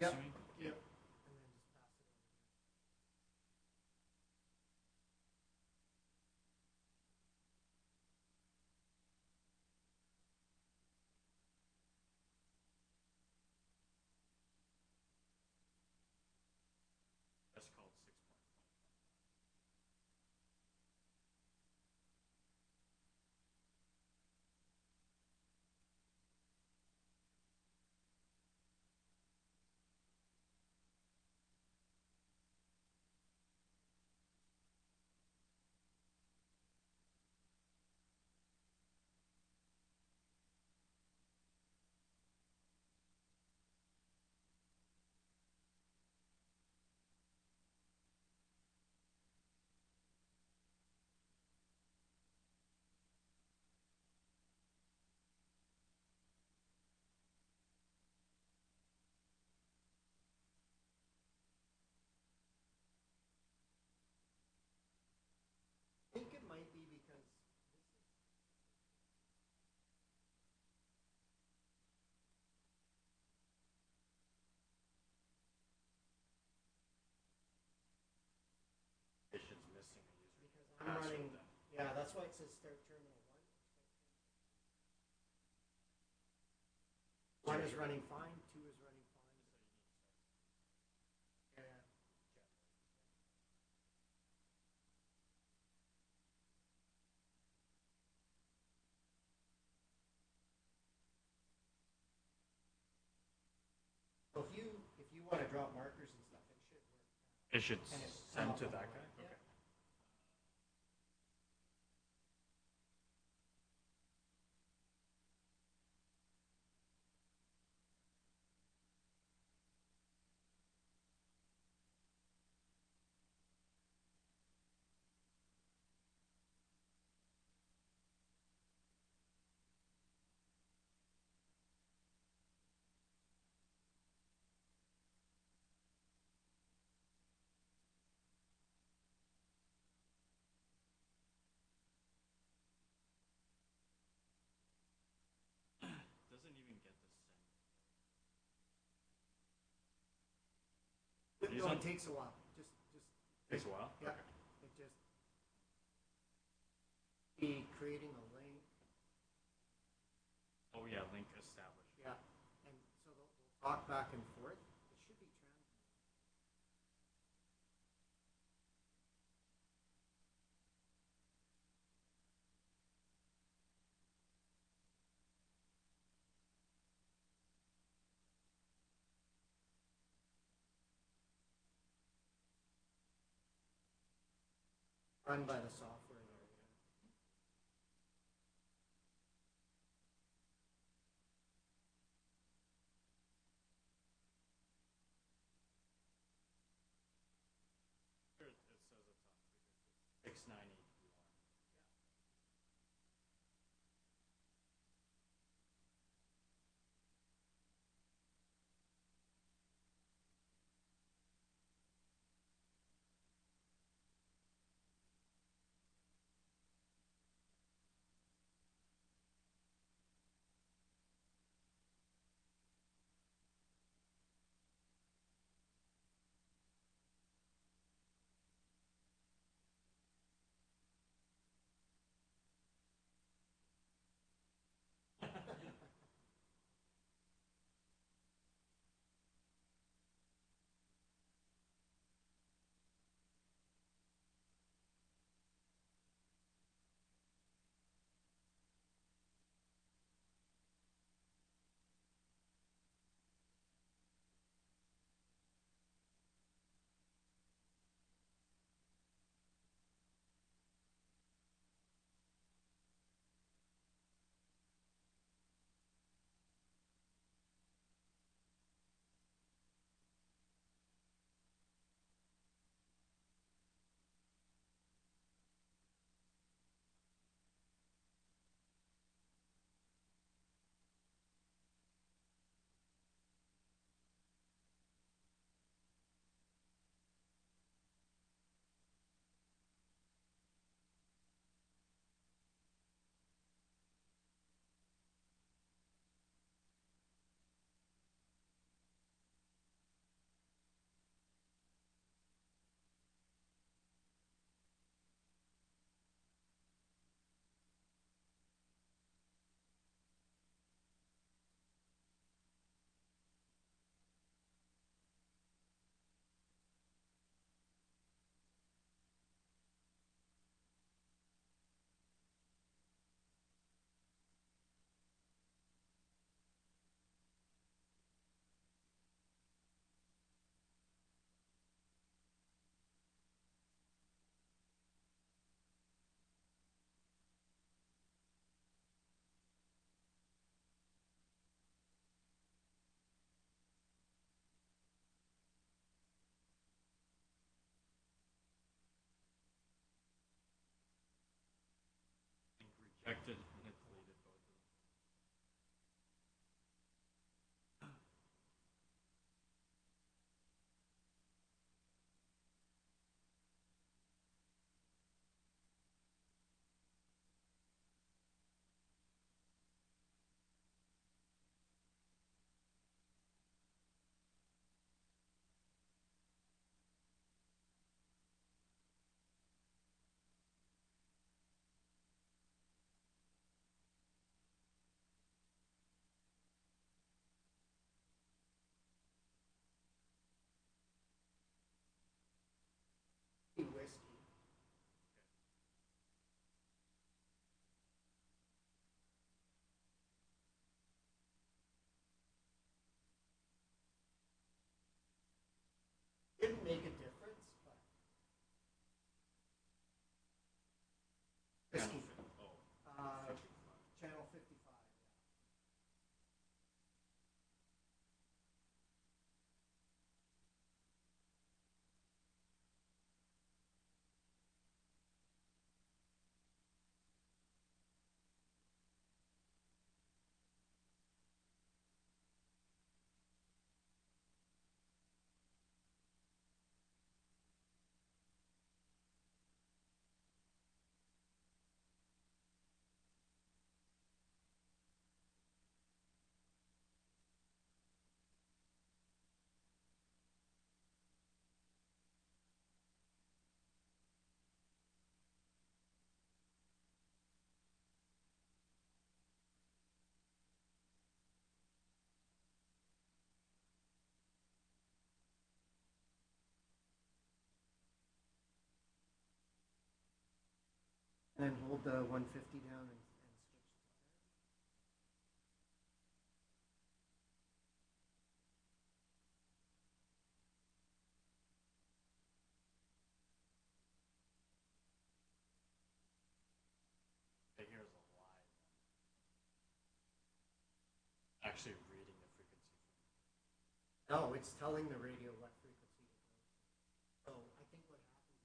Yep. Assuming? Yep. And then just pass it over. That's called 6.5. I think it might be because It's missing a user I'm password running. then. Yeah, that's why it says start terminal one. One is running fine. Two is running fine. Yeah. So if you want to drop markers and stuff, it should work. It should And it's send to off that on the guy? right, yeah. Okay. Doesn't even get the send. No, it takes a while. Just Takes a while? yeah. Okay. It just be creating a link. Oh yeah, link established. Yeah, and so they'll talk back and forth. It should be translated. Run by the software there. Here it says it's on 698. Then hold the 150 down and switch. Okay, here's a live one. Actually reading the frequency. No, it's telling the radio what frequency to go. So I think what happens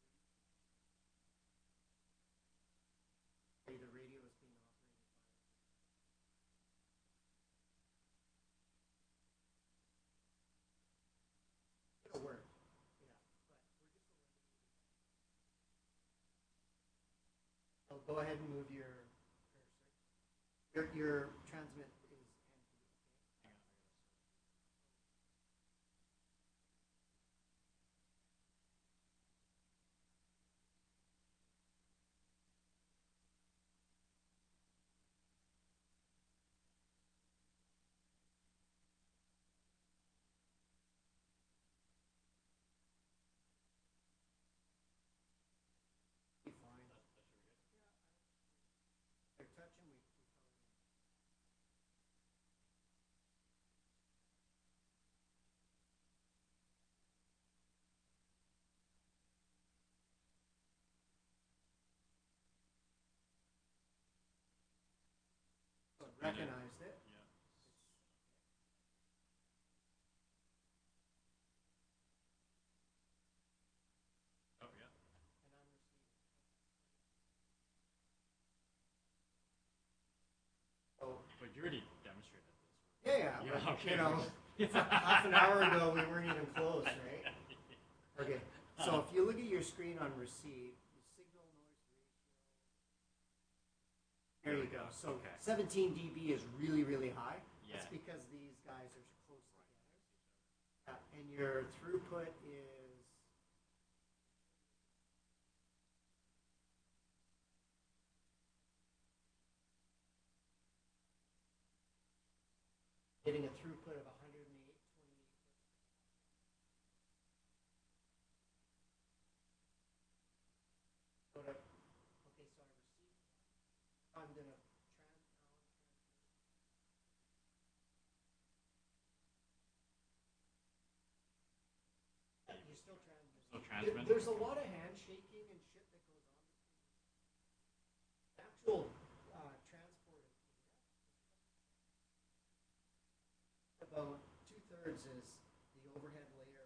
is the radio is being operated by. It'll work. Yeah, but we're just. So go ahead and move your cursor. Your transmit is empty. Hang on, Be fine. that should be good. They're touching. We probably. So it recognized it. Yeah. Oh yeah. And I'm receiving. Oh, But you already demonstrated this. yeah. Yeah, But, okay. you know, half an hour ago we weren't even close, right? Okay. So if you look at your screen on receive, the signal noise ratio. There you go. So Okay. 17 dB is really, really high. Yeah. That's because these guys are close together. And your throughput is. Getting a throughput of 108.28. Okay, so I received. I'm gonna you're still transmitting. Still transmitting? There's a lot of handshaking and shit that goes on. The actual transport of data, about 2/3 is the overhead layer.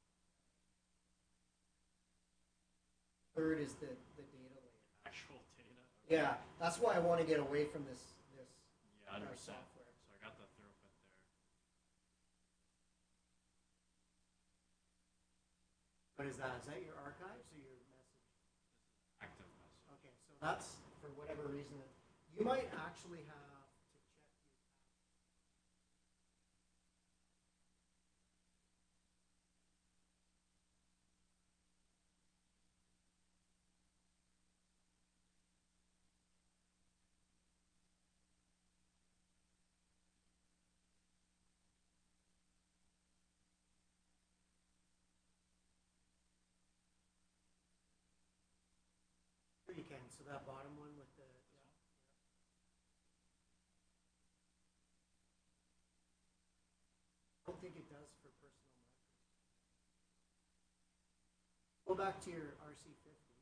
Third is the data layer. Actual data. Okay. Yeah, that's why I want to get away from this Yeah, 100%. software. So I got the throughput there. What is that? Is that your archives or your message? Active message. Okay, so that's for whatever reason. You might actually have to check your. Sure you can. So that bottom one with the. Yeah. I don't think it does for personal micros. Go back to your RC50.